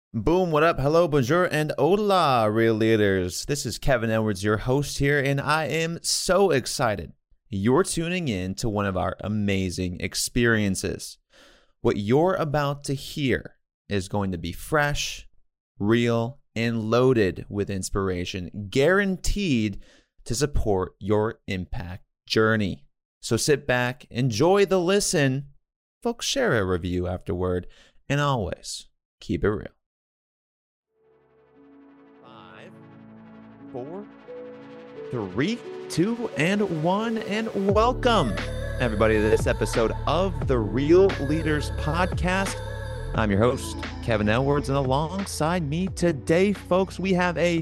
Boom, what up? Hello, bonjour, and hola, real leaders. This is Kevin Edwards, your host here, and I am so excited you're tuning in to one of our amazing experiences. What you're about to hear is going to be fresh, real, and loaded with inspiration, guaranteed to support your impact journey. So sit back, enjoy the listen, folks, share a review afterward, and always keep it real. 5, 4, 3, 2, and 1, and welcome everybody to this episode of the Real Leaders Podcast. I'm your host, Kevin Edwards, and alongside me today, folks, we have a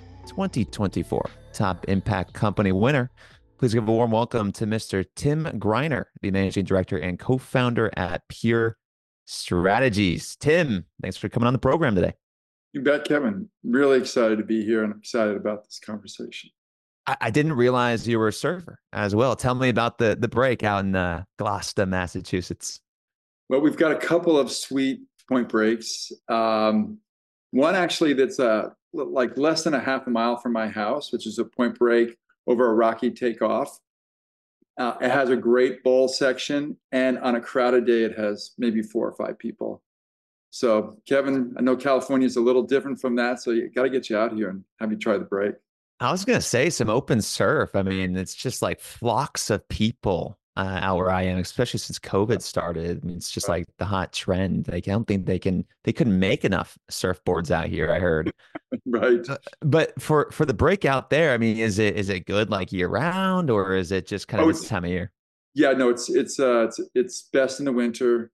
2024 Top Impact Company winner. Please give a warm welcome to Mr. Tim Greiner, the Managing Director and Co-Founder at Pure Strategies. Tim, thanks for coming on the program today. You bet, Kevin. Really excited to be here and I'm excited about this conversation. I didn't realize you were a surfer as well. Tell me about the break out in Gloucester, Massachusetts. Well, we've got a couple of sweet point breaks. One actually that's like less than a half a mile from my house, which is a point break over a rocky takeoff. It has a great bowl section, and on a crowded day, it has maybe 4 or 5 people. So, Kevin, I know California is a little different from that, so you got to get you out here and have you try the break. I was going to say some open surf. I mean, it's just like flocks of people out where I am, especially since COVID started. I mean, it's just like the hot trend. Like, I don't think they couldn't make enough surfboards out here, I heard. Right. But for the breakout there, I mean, is it good like year round, or is it just kind of this time of year? Yeah, no, it's best in the winter.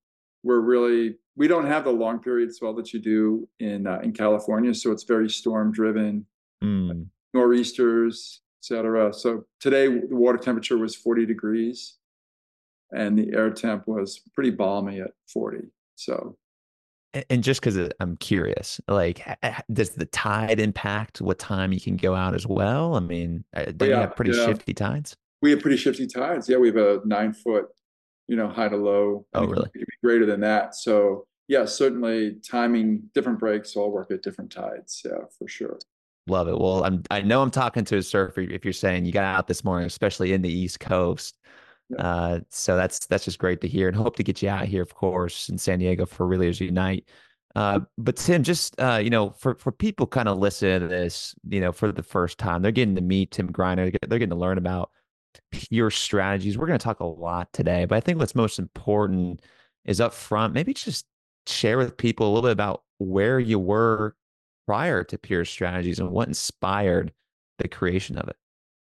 We don't have the long period swell that you do in California, so it's very storm driven. Nor'easters, etc. So today the water temperature was 40 degrees and the air temp was pretty balmy at 40. So, and just because I'm curious, like, does the tide impact what time you can go out as well? I mean, don't you have pretty shifty tides? We have pretty shifty tides. Yeah, we have a 9 foot, high to low. Oh, really? It could be greater than that. So, yeah, certainly timing different breaks all work at different tides. Yeah, for sure. Love it. Well, I know I'm talking to a surfer if you're saying you got out this morning, especially in the East Coast. Yeah. So that's just great to hear, and hope to get you out here, of course, in San Diego for Real Leaders Unite. But Tim, just for people kind of listening to this, for the first time, they're getting to meet Tim Greiner, they're getting to learn about Pure Strategies. We're going to talk a lot today, but I think what's most important is up front, maybe just share with people a little bit about where you were prior to Pure Strategies and what inspired the creation of it.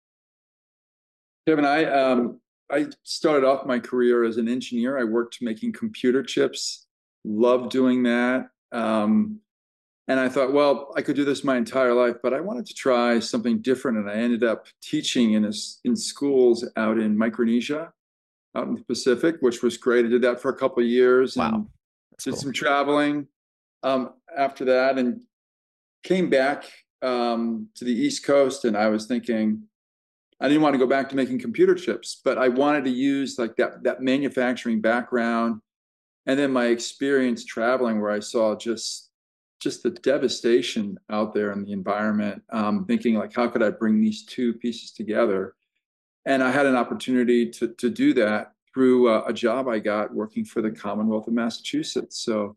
Kevin, I started off my career as an engineer. I worked making computer chips, loved doing that. And I thought, well, I could do this my entire life, but I wanted to try something different. And I ended up teaching in schools out in Micronesia, out in the Pacific, which was great. I did that for a couple of years and did some traveling after that, and came back to the East Coast. And I was thinking, I didn't want to go back to making computer chips, but I wanted to use like that manufacturing background, and then my experience traveling, where I saw just the devastation out there in the environment. Thinking like, how could I bring these two pieces together? And I had an opportunity to do that through a job I got working for the Commonwealth of Massachusetts. So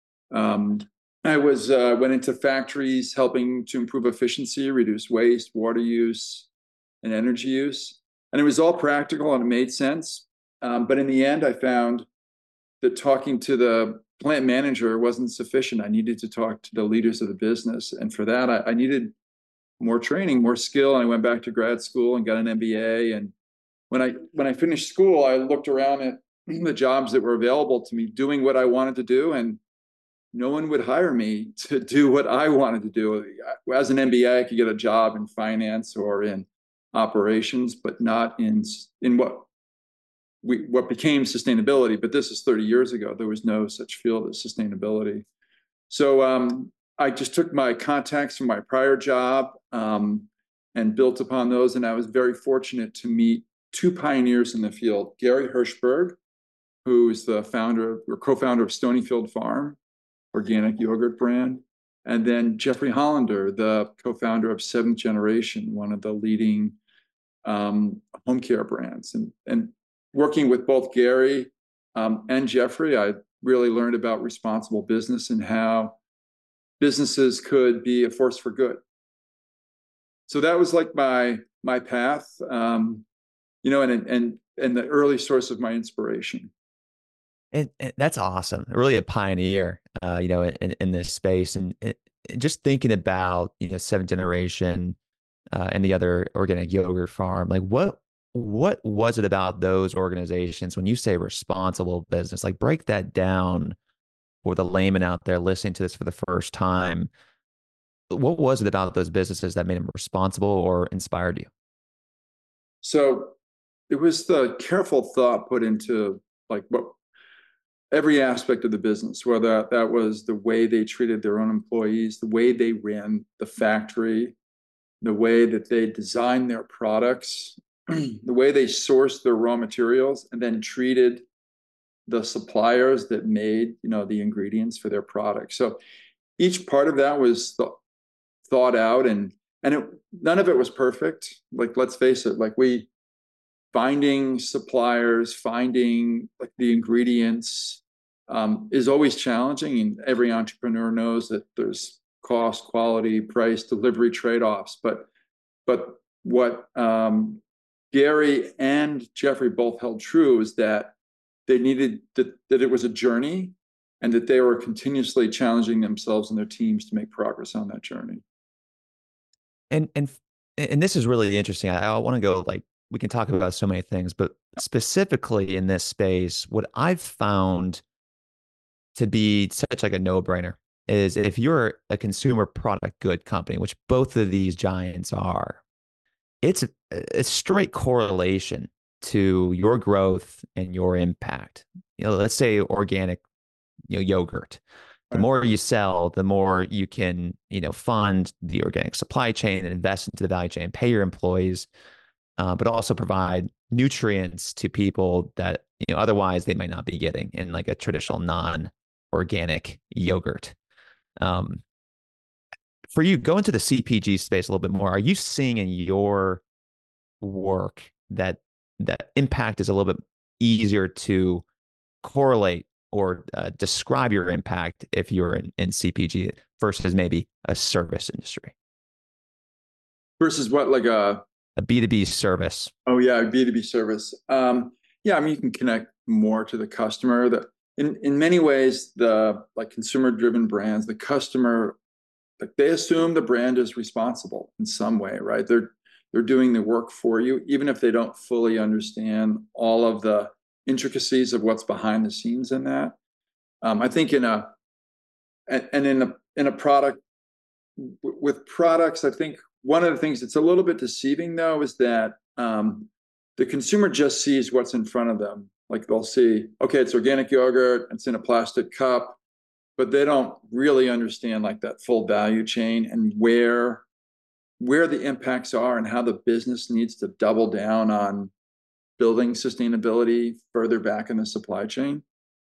I went into factories helping to improve efficiency, reduce waste, water use, and energy use. And it was all practical and it made sense. But in the end, I found that talking to the plant manager wasn't sufficient. I needed to talk to the leaders of the business. And for that, I needed more training, more skill. And I went back to grad school and got an MBA. And when I finished school, I looked around at the jobs that were available to me doing what I wanted to do. And no one would hire me to do what I wanted to do. As an MBA, I could get a job in finance or in operations, but not in what became sustainability. But this is 30 years ago. There was no such field as sustainability. So I just took my contacts from my prior job and built upon those. And I was very fortunate to meet 2 pioneers in the field: Gary Hirshberg, who is the founder or co-founder of Stonyfield Farm, organic yogurt brand, And then Jeffrey Hollander, the co-founder of Seventh Generation, one of the leading home care brands. And working with both Gary and Jeffrey, I really learned about responsible business and how businesses could be a force for good. So that was like my path, and the early source of my inspiration. And that's awesome. Really a pioneer, in this space. And just thinking about, Seventh Generation, and the other organic yogurt farm, like what was it about those organizations when you say responsible business? Like break that down for the layman out there listening to this for the first time. What was it about those businesses that made them responsible or inspired you? So it was the careful thought put into like what every aspect of the business, whether that was the way they treated their own employees, the way they ran the factory, the way that they designed their products, the way they sourced their raw materials, and then treated the suppliers that made, the ingredients for their products. So each part of that was thought out, and none of it was perfect. Like, let's face it, like finding suppliers, finding like the ingredients is always challenging. And every entrepreneur knows that there's cost, quality, price, delivery trade-offs. But what Gary and Jeffrey both held true is that they needed that it was a journey, and that they were continuously challenging themselves and their teams to make progress on that journey. And this is really interesting. I want to go, like, we can talk about so many things, but specifically in this space, what I've found to be such like a no-brainer is if you're a consumer product good company, which both of these giants are, it's a straight correlation to your growth and your impact. Let's say organic, yogurt. The more you sell, the more you can, fund the organic supply chain and invest into the value chain, pay your employees, but also provide nutrients to people that, otherwise they might not be getting in like a traditional non-organic yogurt. For you, go into the CPG space a little bit more. Are you seeing in your work that impact is a little bit easier to correlate or describe your impact if you're in CPG versus maybe a service industry? Versus what, like a B2B service? Oh yeah, B2B service. Yeah, I mean, you can connect more to the customer. That in many ways, the like consumer-driven brands, the customer, like they assume the brand is responsible in some way, right? They're doing the work for you, even if they don't fully understand all of the intricacies of what's behind the scenes in that. I think in a product, with products, I think one of the things that's a little bit deceiving though is that the consumer just sees what's in front of them. Like they'll see, okay, it's organic yogurt, it's in a plastic cup, but they don't really understand like that full value chain and where the impacts are and how the business needs to double down on building sustainability further back in the supply chain.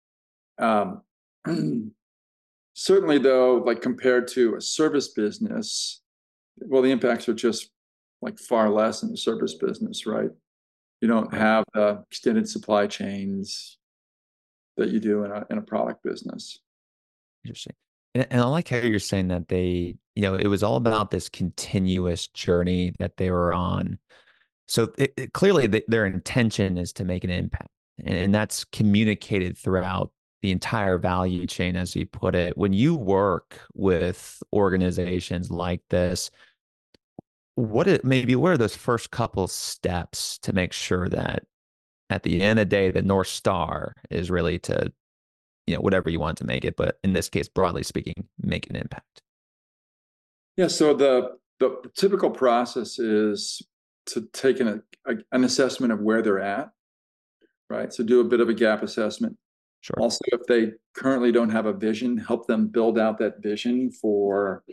Certainly though, like compared to a service business, well, the impacts are just like far less in the service business, right? You don't have the extended supply chains that you do in a product business. Interesting. And I like how you're saying that it was all about this continuous journey that they were on. So clearly their intention is to make an impact, and that's communicated throughout the entire value chain, as you put it. When you work with organizations like this, what are those first couple steps to make sure that at the end of the day, the North Star is really to, whatever you want to make it, but in this case, broadly speaking, make an impact? Yeah. So the typical process is to take an assessment of where they're at, right? So do a bit of a gap assessment. Sure. Also, if they currently don't have a vision, help them build out that vision for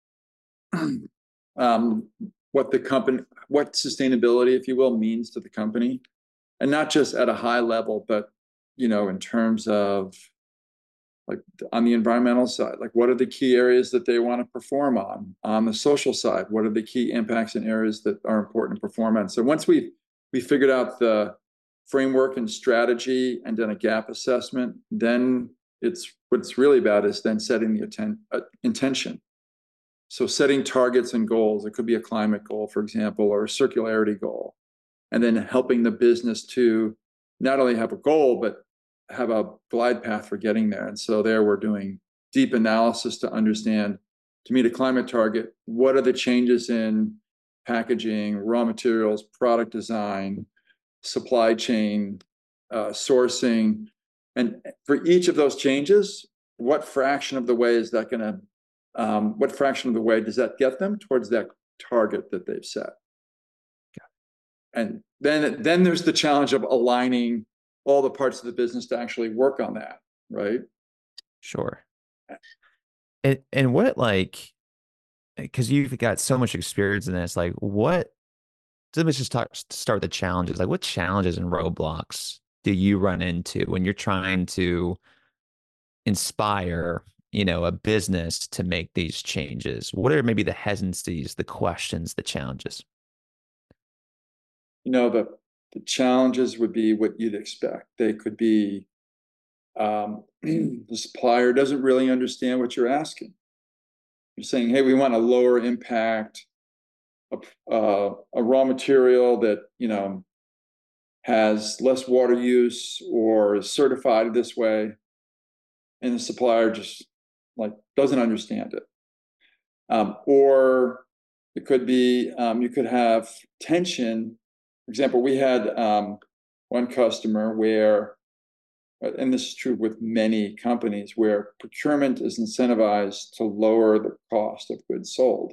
what sustainability, if you will, means to the company, and not just at a high level, but in terms of like on the environmental side, like what are the key areas that they want to perform on the social side, what are the key impacts and areas that are important to perform on. So once we figured out the framework and strategy and done a gap assessment, then it's what it's really about is then setting the intention. So setting targets and goals. It could be a climate goal, for example, or a circularity goal, and then helping the business to not only have a goal, but have a glide path for getting there. And so there we're doing deep analysis to understand, to meet a climate target, what are the changes in packaging, raw materials, product design, supply chain, sourcing. And for each of those changes, what fraction of the way is that going to, what fraction of the way does that get them towards that target that they've set? And then there's the challenge of aligning all the parts of the business to actually work on that, right? Sure. And what, like, because you've got so much experience in this, like what, so let's just start with the challenges. Like what challenges and roadblocks do you run into when you're trying to inspire, a business to make these changes? What are maybe the hesitancies, the questions, the challenges? The challenges would be what you'd expect. They could be the supplier doesn't really understand what you're asking. You're saying, hey, we want a lower impact, a raw material that has less water use or is certified this way, and the supplier just like doesn't understand it. Or it could be you could have tension. For example, we had one customer where, and this is true with many companies, where procurement is incentivized to lower the cost of goods sold.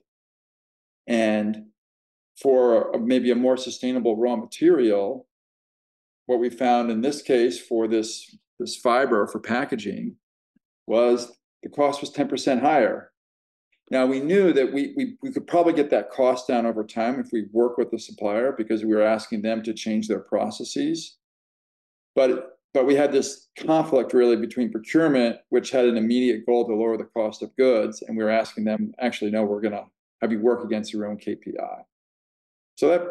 And for maybe a more sustainable raw material, what we found in this case for this fiber for packaging was the cost was 10% higher. Now, we knew that we could probably get that cost down over time if we work with the supplier, because we were asking them to change their processes. But we had this conflict really between procurement, which had an immediate goal to lower the cost of goods, and we were asking them, actually, no, we're going to have you work against your own KPI. So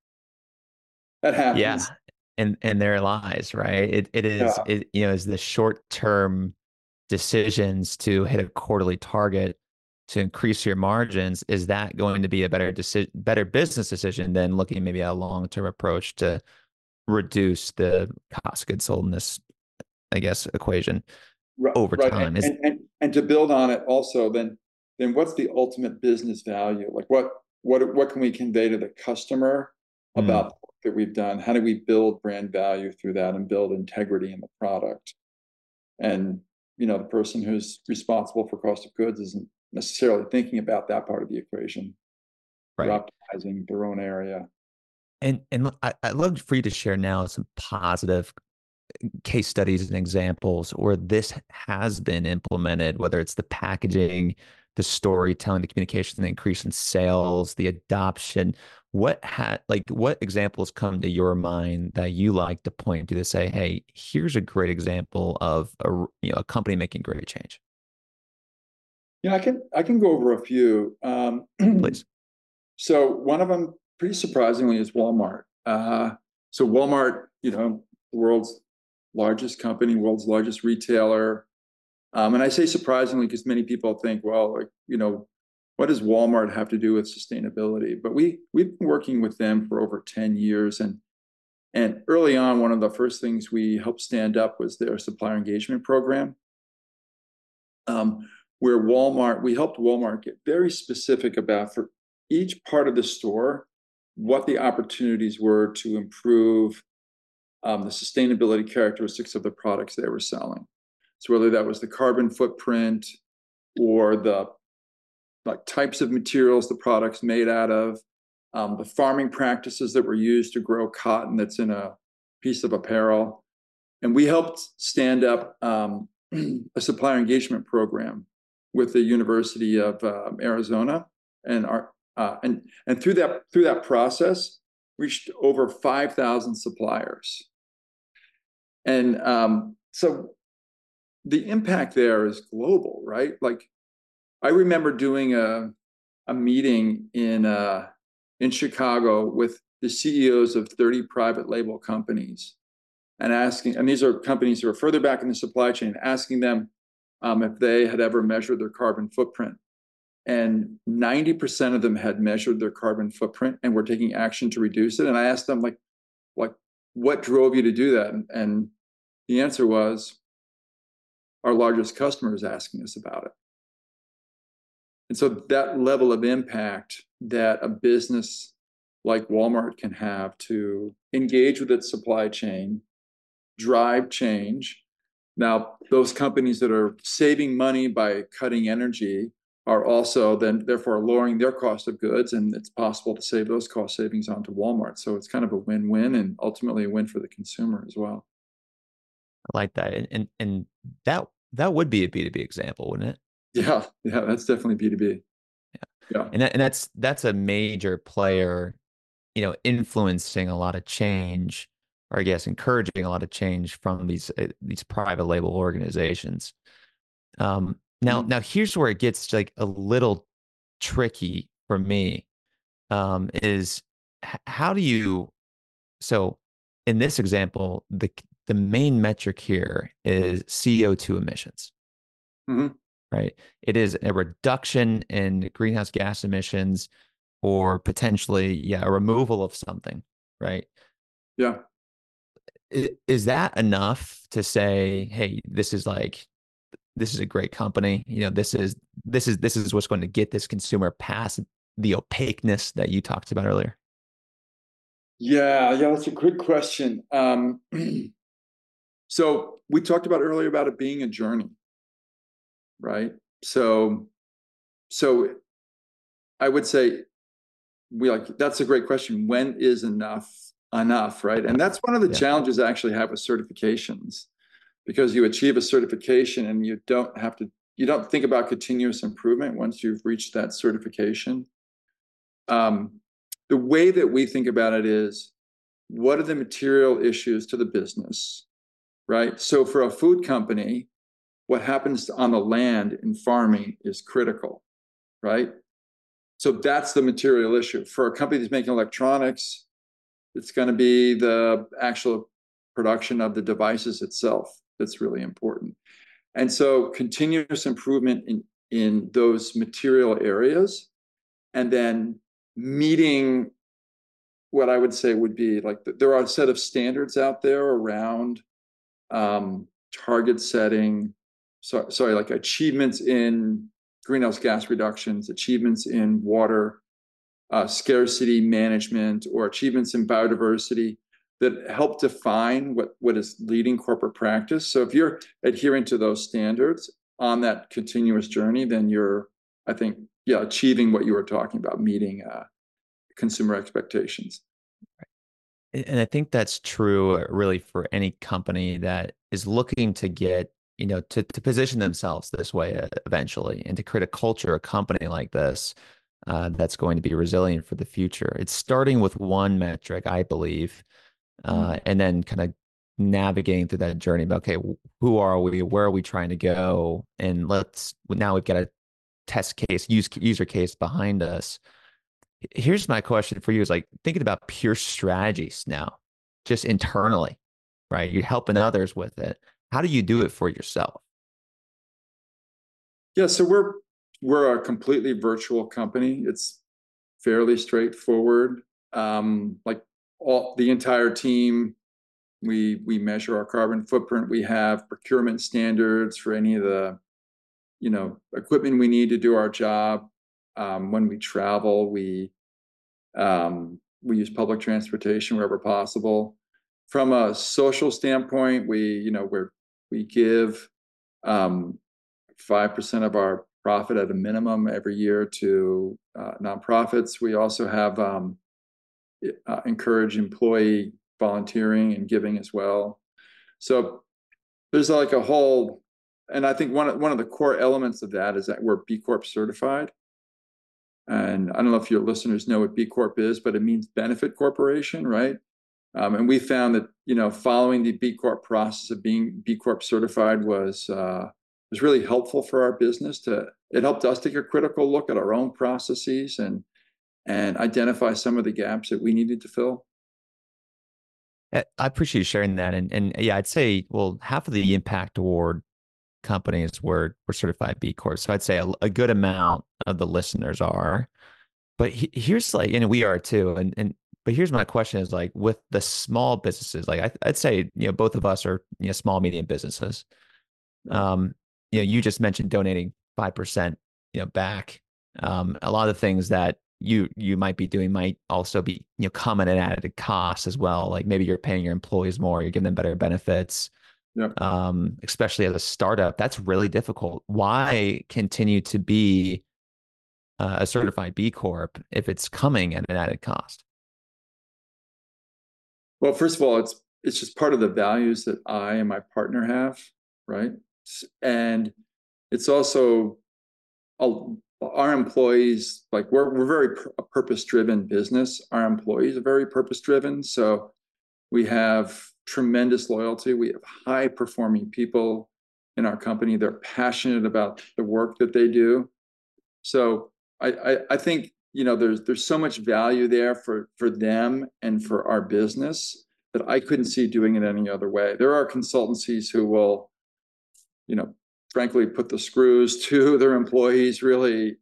that happens. Yeah. And there lies, right? It is, Yeah. is the short-term decisions to hit a quarterly target to increase your margins. Is that going to be a better business decision than looking maybe at a long-term approach to reduce the cost of goods sold in this, I guess, equation over Right. time? And to build on it also, then what's the ultimate business value? Like what can we convey to the customer about the work that we've done? How do we build brand value through that and build integrity in the product? And the person who's responsible for cost of goods isn't necessarily thinking about that part of the equation. They're Right. optimizing their own area. And I'd love for you to share now some positive case studies and examples where this has been implemented, whether it's the packaging, the storytelling, the communication, the increase in sales, the adoption. What examples come to your mind that you like to point to say, hey, here's a great example of a company making great change? Yeah, I can go over a few. Please. So one of them, pretty surprisingly, is Walmart. So Walmart, the world's largest company, world's largest retailer. And I say surprisingly because many people think, well, what does Walmart have to do with sustainability? But we've been working with them for over 10 years. And early on, one of the first things we helped stand up was their supplier engagement program, where we helped Walmart get very specific about, for each part of the store, what the opportunities were to improve the sustainability characteristics of the products they were selling. So whether that was the carbon footprint or the types of materials the product's made out of, the farming practices that were used to grow cotton that's in a piece of apparel. And we helped stand up a supplier engagement program with the University of Arizona, and through that process, reached over 5,000 suppliers. And so the impact there is global, right? Like I remember doing a meeting in Chicago with the CEOs of 30 private label companies and asking, and these are companies who are further back in the supply chain, asking them if they had ever measured their carbon footprint. And 90% of them had measured their carbon footprint and were taking action to reduce it. And I asked them, like, what drove you to do that? And the answer was, our largest customer is asking us about it. And so that level of impact that a business like Walmart can have to engage with its supply chain, drive change. Now, those companies that are saving money by cutting energy are also then therefore lowering their cost of goods, and it's possible to save those cost savings onto Walmart. So it's kind of a win-win and ultimately a win for the consumer as well. I like that. And that would be a B2B example, wouldn't it? Yeah, yeah, that's definitely B2B. Yeah. And that's a major player, influencing a lot of change, or I guess encouraging a lot of change from these private label organizations. Now here's where it gets like a little tricky for me. Is how do you so in this example, the main metric here is CO2 emissions, Mm-hmm. right? It is a reduction in greenhouse gas emissions or potentially, yeah, a removal of something, right? Yeah. Is that enough to say, hey, this is a great company. This is what's going to get this consumer past the opaqueness that you talked about earlier? Yeah, that's a good question. So we talked about earlier about it being a journey, right? So I would say we like that's a great question. When is enough, right? And that's one of the Yeah. challenges I actually have with certifications, because you achieve a certification and you don't think about continuous improvement once you've reached that certification. The way that we think about it is, what are the material issues to the business, right? So for a food company, what happens on the land in farming is critical, right? So that's the material issue. For a company that's making electronics, it's going to be the actual production of the devices itself that's really important. And so continuous improvement in those material areas, and then meeting what I would say would be like there are a set of standards out there around target setting, sorry, like achievements in greenhouse gas reductions, achievements in water scarcity management, or achievements in biodiversity that help define what is leading corporate practice. So if you're adhering to those standards on that continuous journey, then you're, I think, yeah, achieving what you were talking about, meeting consumer expectations. And I think that's true really for any company that is looking to get, to position themselves this way eventually and to create a culture, a company like this that's going to be resilient for the future. It's starting with one metric, I believe, and then kind of navigating through that journey about, okay, who are we? Where are we trying to go? And now we've got a test case, user case behind us. Here's my question for you is like thinking about pure strategies now, just internally, right? You're helping others with it. How do you do it for yourself? Yeah, so we're a completely virtual company. It's fairly straightforward. Like all the entire team, we measure our carbon footprint. We have procurement standards for any of the equipment we need to do our job. When we travel, we use public transportation wherever possible. From a social standpoint, we give 5% of our profit at a minimum every year to nonprofits. We also have encourage employee volunteering and giving as well. So there's like a whole, and I think one of the core elements of that is that we're B Corp certified. And I don't know if your listeners know what B Corp is, but it means benefit corporation, right? And we found that, following the B Corp process of being B Corp certified was really helpful for our business. It helped us take a critical look at our own processes and identify some of the gaps that we needed to fill. I appreciate you sharing that. And yeah, I'd say, well, half of the Impact Award companies were certified B Corp. So I'd say a good amount of the listeners are. But here's like, and we are too. But here's my question is like with the small businesses, like I'd say, both of us are, small, medium businesses. Yeah. Um, you just mentioned donating 5%, back. A lot of the things that you might be doing might also be, come at an added cost as well. Like maybe you're paying your employees more, you're giving them better benefits. Yeah. Especially as a startup, that's really difficult. Why continue to be a certified B Corp if it's coming at an added cost? Well, first of all, it's just part of the values that I and my partner have, right? And it's also our employees, like we're very purpose driven business. Our employees are very purpose driven, so we have tremendous loyalty. We have high performing people in our company. They're passionate about the work that they do. So I think there's so much value there for them and for our business that I couldn't see doing it any other way. There are consultancies who will, frankly, put the screws to their employees. Really,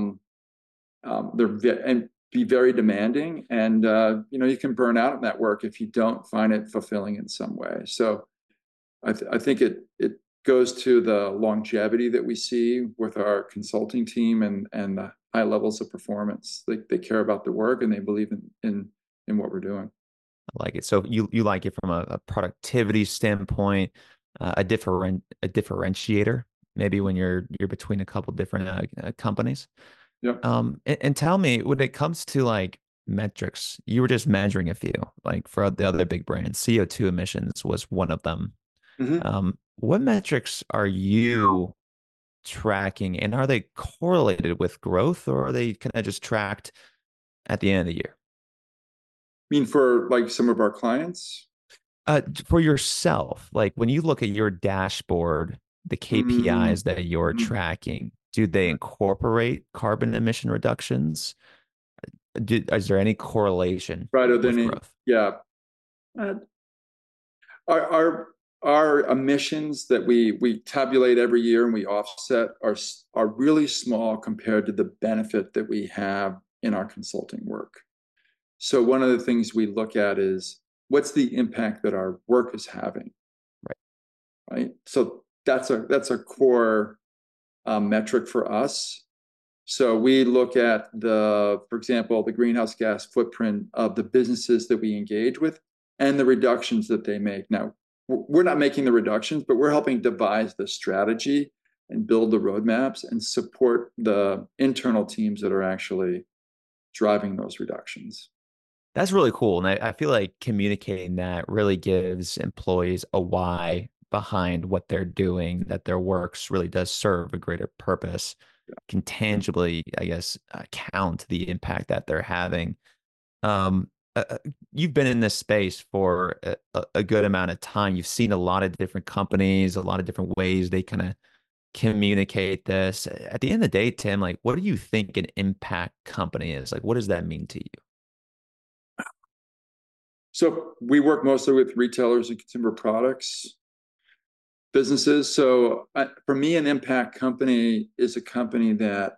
and be very demanding, and you can burn out in that work if you don't find it fulfilling in some way. So I think it goes to the longevity that we see with our consulting team and the high levels of performance. They care about the work and they believe in what we're doing. I like it. So you like it from a productivity standpoint, a differentiator, maybe when you're between a couple different companies. Yep. And tell me, when it comes to like metrics, you were just measuring a few, like for the other big brands, CO2 emissions was one of them. Mm-hmm. What metrics are you tracking, and are they correlated with growth, or are they kind of just tracked at the end of the year? I mean, for like some of our clients. For yourself, like when you look at your dashboard, the Mm-hmm. KPIs that you're tracking, do they incorporate carbon emission reductions? Is there any correlation Right. Or with then, growth? yeah. Uh, our our emissions that we tabulate every year and we offset are really small compared to the benefit that we have in our consulting work. So one of the things we look at is what's the impact that our work is having, Right. right? So that's a core metric for us. So we look at for example, the greenhouse gas footprint of the businesses that we engage with and the reductions that they make. Now, we're not making the reductions, but we're helping devise the strategy and build the roadmaps and support the internal teams that are actually driving those reductions. That's really cool. And I feel like communicating that really gives employees a why behind what they're doing, that their works really does serve a greater purpose, can tangibly, I guess, count the impact that they're having. Um, you've been in this space for a good amount of time. You've seen a lot of different companies, a lot of different ways they kind of communicate this. At the end of the day, Tim, like, what do you think an impact company is? Like, what does that mean to you? So we work mostly with retailers and consumer products businesses. So for me, an impact company is a company that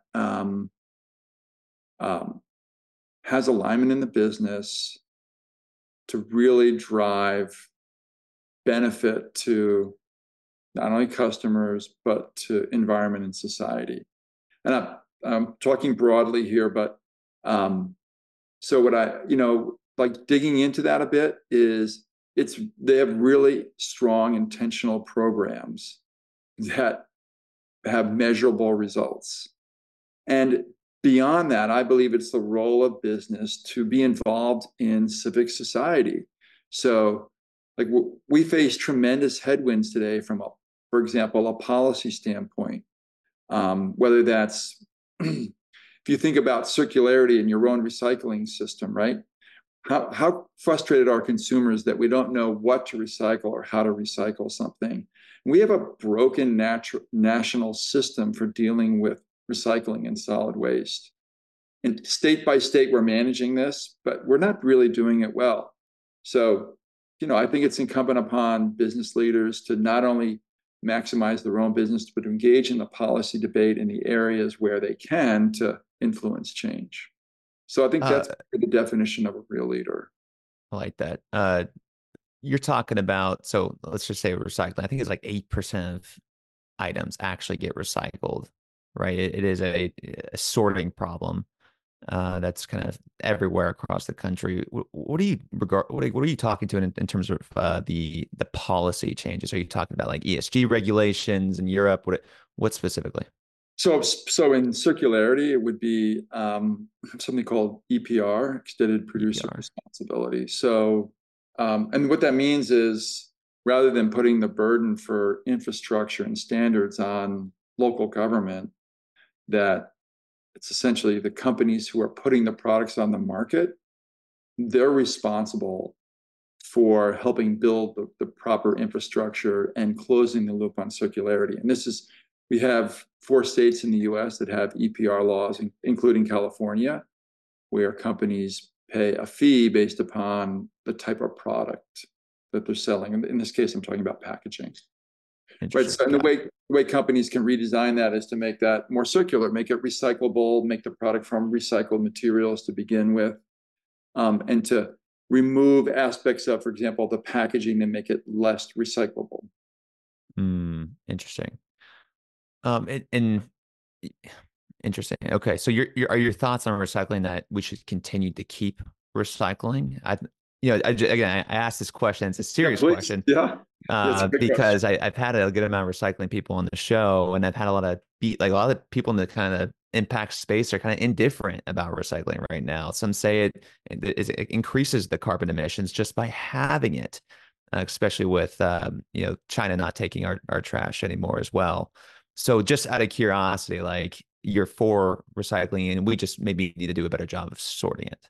um, has alignment in the business to really drive benefit to not only customers, but to environment and society. And I'm talking broadly here, but so what like digging into that a bit is they have really strong intentional programs that have measurable results. And beyond that, I believe it's the role of business to be involved in civic society. So, like we face tremendous headwinds today for example, a policy standpoint. Whether that's if you think about circularity in your own recycling system, right? how frustrated are consumers that we don't know what to recycle or how to recycle something. We have a broken national system for dealing with recycling and solid waste. And state by state, we're managing this, but we're not really doing it well. So, I think it's incumbent upon business leaders to not only maximize their own business, but to engage in the policy debate in the areas where they can to influence change. So I think Uh, that's the definition of a real leader. I like that. You're talking about, so let's just say recycling. I think it's like 8% of items actually get recycled, right? It is a sorting problem that's kind of everywhere across the country. What do you regard? What are you talking to in terms of the policy changes? Are you talking about like ESG regulations in Europe? What specifically? So in circularity, it would be something called EPR, extended producer EPR. responsibility. So, and what that means is rather than putting the burden for infrastructure and standards on local government, that it's essentially the companies who are putting the products on the market, they're responsible for helping build the proper infrastructure and closing the loop on circularity. And we have 4 states in the US that have EPR laws, including California, where companies pay a fee based upon the type of product that they're selling. In this case, I'm talking about packaging. Right. Interesting. So, and the Got it. way companies can redesign that is to make that more circular, make it recyclable, make the product from recycled materials to begin with, and to remove aspects of, for example, the packaging and make it less recyclable. Interesting. And interesting. Okay, so are your thoughts on recycling that we should continue to keep recycling? Again, I asked this question. It's a Yeah, serious please. question Yeah. That's a good question. because I've had a good amount of recycling people on the show, and I've had a lot of like a lot of people in the kind of impact space are kind of indifferent about recycling right now. Some say it increases the carbon emissions just by having it, especially with China not taking our trash anymore as well. So just out of curiosity, like you're for recycling, and we just maybe need to do a better job of sorting it.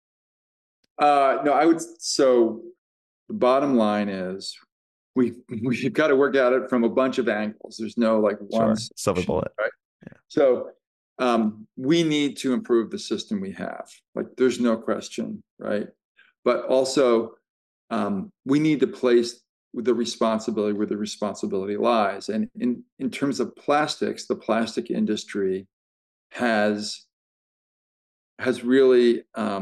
No, I would. So the bottom line is we've got to work at it from a bunch of angles. There's no like one Sure, silver solution, bullet. right? Yeah. So we need to improve the system we have. Like there's no question, right? But also we need to place the responsibility where the responsibility lies. And in terms of plastics, the plastic industry has really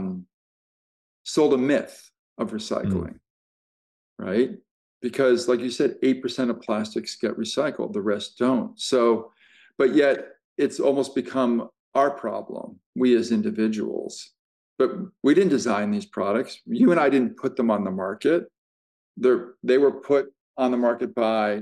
sold a myth of Mm. recycling, right? Because, like you said, 8% of plastics get recycled, the rest don't. So, but yet it's almost become our problem, we as individuals. But we didn't design these products. You and I didn't put them on the market. They were put on the market by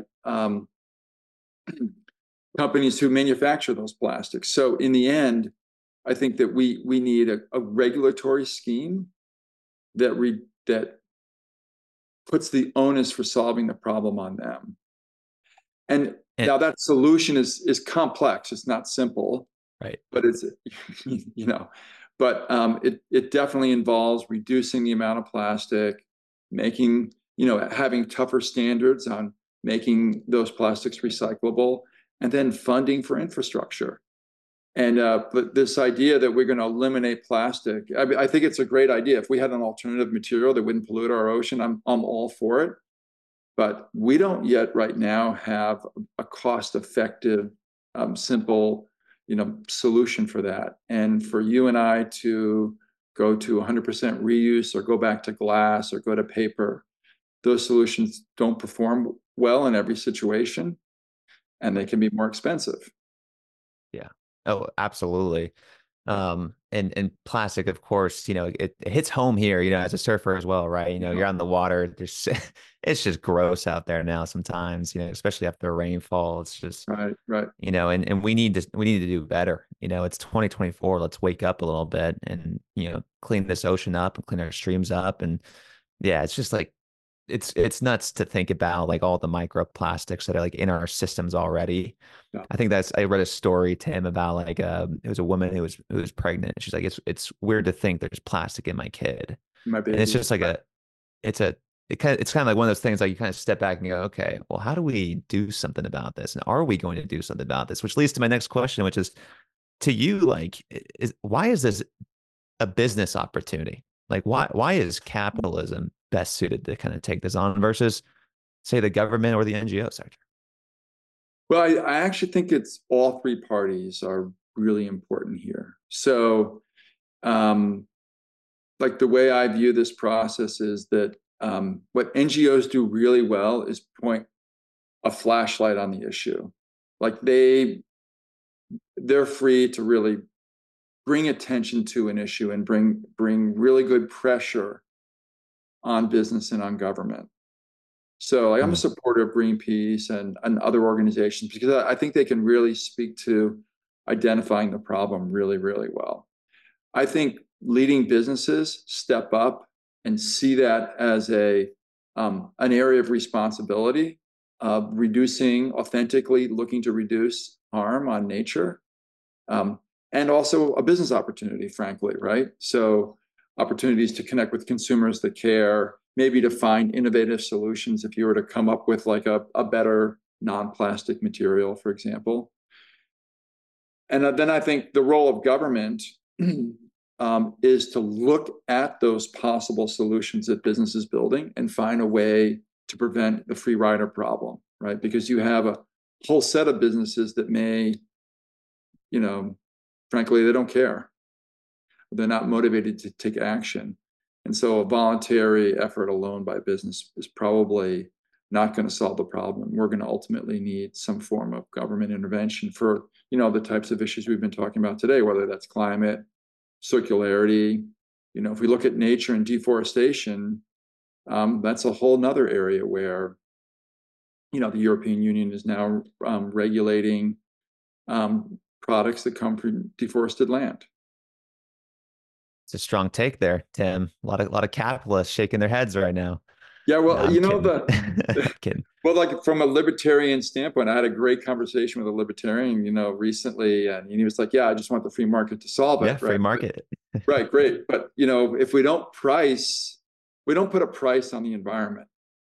companies who manufacture those plastics. So, in the end, I think that we need a regulatory scheme that puts the onus for solving the problem on them. And And now that solution is complex. It's not simple, right. but it's but it definitely involves reducing the amount of plastic, making having tougher standards on making those plastics recyclable, and then funding for infrastructure. And but this idea that we're going to eliminate plastic, I think it's a great idea. If we had an alternative material that wouldn't pollute our ocean, I'm all for it. But we don't yet right now have a cost-effective, simple, solution for that. And for you and I to go to 100% reuse or go back to glass or go to paper, those solutions don't perform well in every situation, and they can be more expensive. Yeah. Oh, absolutely. And plastic, of course, it hits home here, as a surfer as well, right? You're on the water. It's just gross out there now sometimes, especially after rainfall. It's just, Right, right. and we need to do better. It's 2024. Let's wake up a little bit and, clean this ocean up and clean our streams up. And yeah, it's just like it's nuts to think about like all the microplastics that are like in our systems already. Yeah, I think I read a story, Tim, about like it was a woman who was pregnant. She's like, it's weird to think there's plastic in my kid. my And it's baby. just like it's a it's kind of like one of those things like you kind of step back and go, okay, well, how do we do something about this? And are we going to do something about this? Which leads to my next question, which is to you, like, why is this a business opportunity? Like, why is capitalism best suited to kind of take this on versus, say, the government or the NGO sector? Well, I actually think it's all three parties are really important here. So, um, like the way I view this process is that what NGOs do really well is point a flashlight on the issue. Like they're free to really bring attention to an issue and bring really good pressure on business and on government. So like, I'm a Mm. supporter of Greenpeace and other organizations because I think they can really speak to identifying the problem really, really well. I think leading businesses step up and see that as an area of responsibility, reducing authentically, looking to reduce harm on nature, um, and also a business opportunity, frankly, right? So opportunities to connect with consumers that care, maybe to find innovative solutions if you were to come up with like a better non-plastic material, for example. And then I think the role of government is to look at those possible solutions that business is building and find a way to prevent the free rider problem, right? Because you have a whole set of businesses that may, you know, frankly, they don't care. They're not motivated to take action. And so a voluntary effort alone by business is probably not going to solve the problem. We're going to ultimately need some form of government intervention for, the types of issues we've been talking about today, whether that's climate, circularity. If we look at nature and deforestation, that's a whole nother area where, the European Union is now regulating products that come from deforested land. It's a strong take there, Tim. A lot of capitalists shaking their heads right now. Yeah, No, well, I'm kidding. Kidding. well, like from a libertarian standpoint, I had a great conversation with a libertarian, recently, and he was like, "Yeah, I just want the free market to solve it." Yeah, free Right, market. right, great. But if we don't put a price on the environment.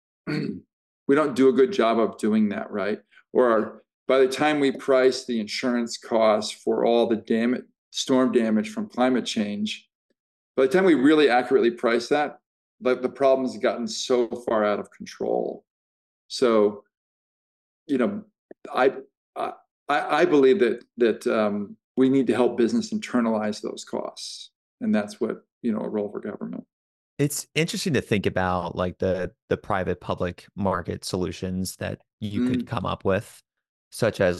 We don't do a good job of doing that, right? Or by the time we price the insurance costs for all the storm damage from climate change, by the time we really accurately price that, the problem has gotten so far out of control. So, you know, I I, I believe that we need to help business internalize those costs, and that's what a role for government. It's interesting to think about like the private public market solutions that you could Mm, come up with, such as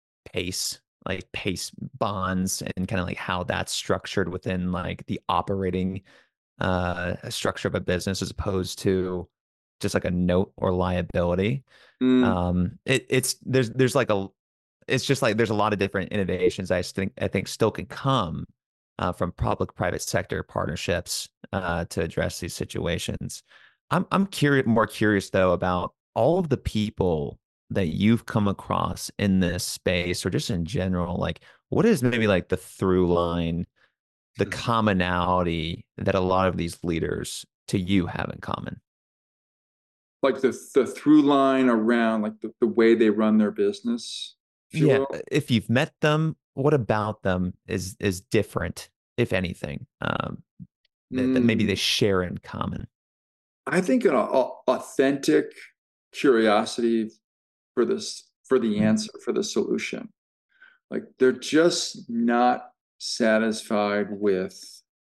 like PACE bonds and kind of like how that's structured within like the operating structure of a business as opposed to just like a note or liability. mm, It's there's like a it's just like there's a lot of different innovations I think still can come from public-private sector partnerships to address these situations. I'm more curious though about all of the people that you've come across in this space or just in general. Like, what is maybe like the through line, the commonality that a lot of these leaders to you have in common? like the through line around like the way they run their business, if you Yeah, will. if you've met them, what about them is different, if anything, that maybe they Mm, share in common? I think an authentic curiosity for the Mm. answer, for the solution. Like they're just not satisfied with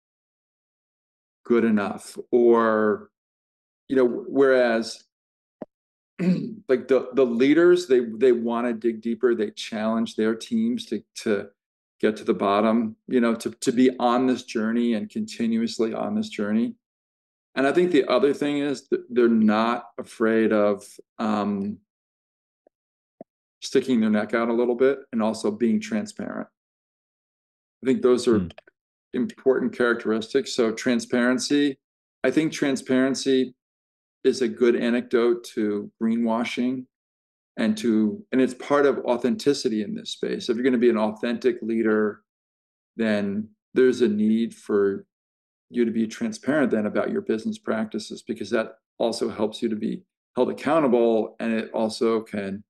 good enough, or whereas like the leaders, they want to dig deeper, they challenge their teams to get to the bottom, to be on this journey and continuously on this journey. And I think the other thing is that they're not afraid of sticking their neck out a little bit and also being transparent. I think those are Mm. important characteristics. So transparency, I think transparency is a good anecdote to greenwashing and it's part of authenticity in this space. If you're going to be an authentic leader, then there's a need for you to be transparent then about your business practices, because that also helps you to be held accountable, and it also can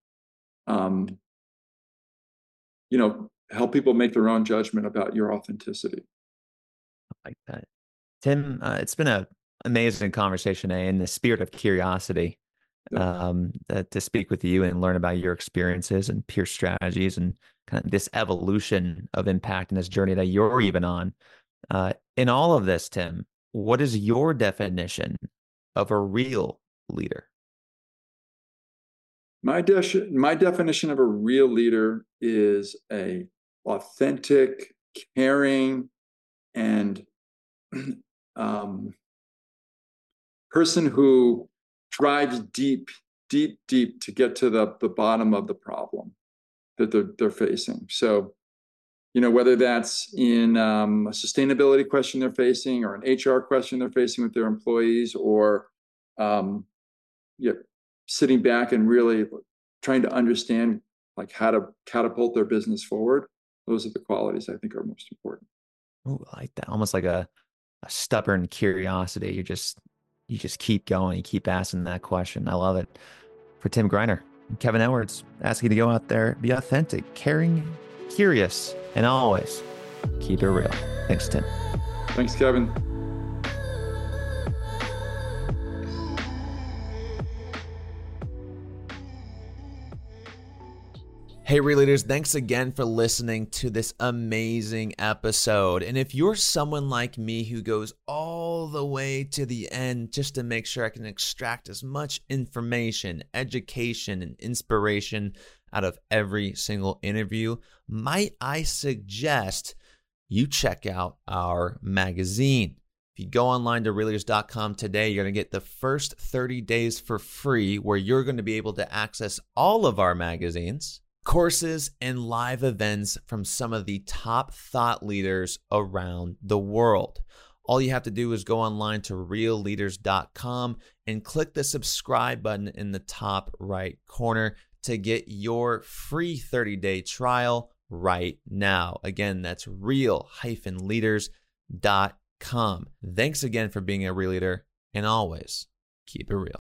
help people make their own judgment about your authenticity. I like that. Tim, it's been an amazing conversation, in the spirit of curiosity, to speak with you and learn about your experiences and peer strategies and kind of this evolution of impact and this journey that you're even on. In all of this, Tim, what is your definition of a real leader? My definition of a real leader is a authentic, caring, and person who drives deep to get to the bottom of the problem that they're facing. So, whether that's in a sustainability question they're facing, or an HR question they're facing with their employees, or sitting back and really trying to understand like how to catapult their business forward. Those are the qualities I think are most important. Oh, I like that. Almost like a stubborn curiosity. You just keep going. You keep asking that question. I love it. For Tim Greiner, Kevin Edwards, asking you to go out there, be authentic, caring, curious, and always keep it real. Thanks, Tim. Thanks, Kevin. Hey, Real Leaders, thanks again for listening to this amazing episode. And if you're someone like me who goes all the way to the end just to make sure I can extract as much information, education, and inspiration out of every single interview, might I suggest you check out our magazine. If you go online to realleaders.com today, you're going to get the first 30 days for free, where you're going to be able to access all of our magazines, courses, and live events from some of the top thought leaders around the world. All you have to do is go online to realleaders.com and click the subscribe button in the top right corner to get your free 30-day trial right now. Again, that's real-leaders.com. Thanks again for being a Real Leader, and always keep it real.